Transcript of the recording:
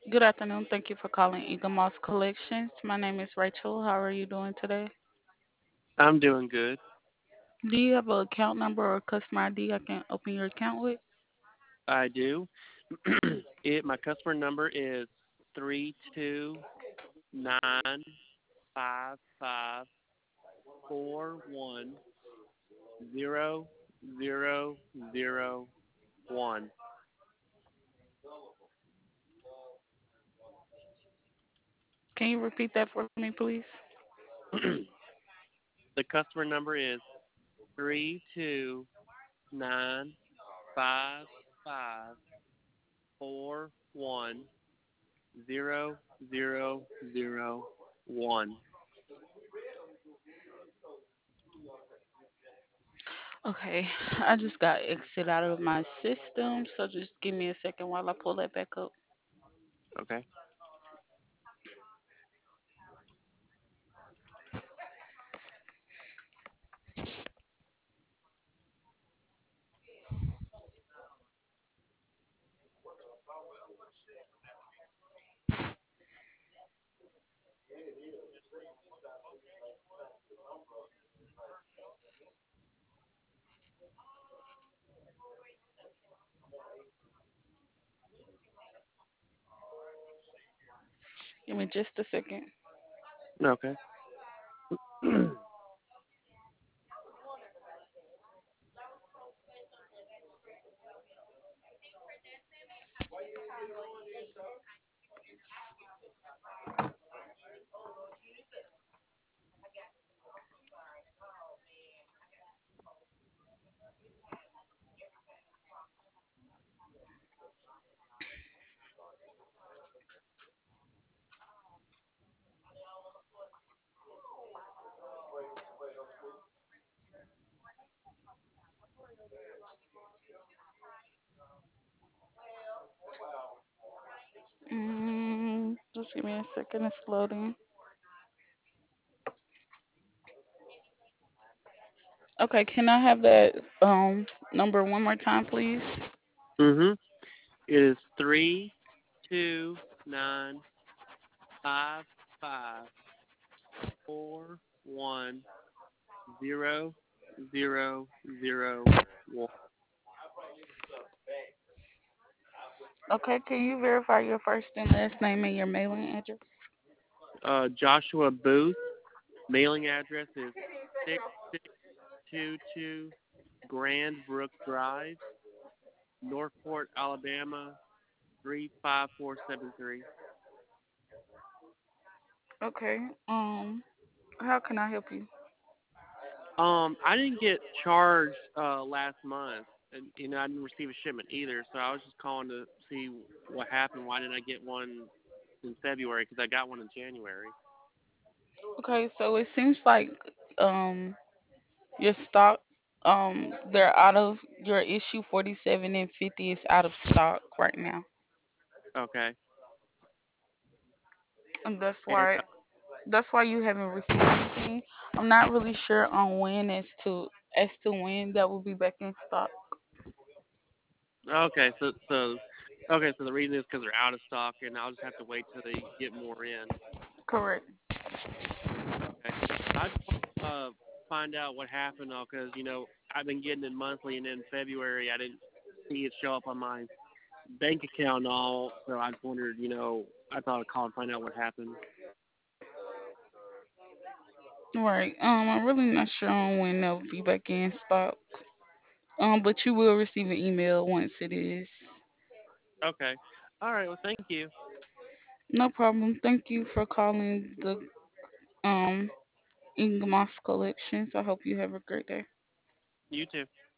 Good afternoon. Thank you for calling Eagle Moss Collections. My name is Rachel. How are you doing today? I'm doing good. Do you have an account number or customer ID I can open your account with? I do. My customer number is 329554100001. Can you repeat that for me, please? The customer number is 329554100001. Okay, I just got exit out of my system, so just give me a second while I pull that back up. Okay. Give me just a second. Okay. Just give me a second. It's loading. Okay, can I have that number one more time, please? Mhm. It is 329554100001. Okay, can you verify your first and last name and your mailing address? Joshua Booth. Mailing address is 6622 Grand Brook Drive, Northport, Alabama 35473. Okay. How can I help you? I didn't get charged last month, and I didn't receive a shipment either. So I was just calling to see what happened. Why didn't I get one in February? Because I got one in January. Okay, so it seems like um your stock they're out of your issue 47 and 50 is out of stock right now. Okay. And And that's why you haven't received anything. I'm not really sure on when as to when that will be back in stock. okay, so the reason is because they're out of stock, and I'll just have to wait till they get more in. Correct. Okay. I just want to find out what happened though, because I've been getting it monthly, and in February I didn't see it show up on my bank account and all. So I just wondered, I thought I'd call and find out what happened. Right. I'm really not sure on when they'll be back in stock. But you will receive an email once it is. Okay. All right. Well, thank you. No problem. Thank you for calling the um Ingmas Collections. I hope you have a great day. You too.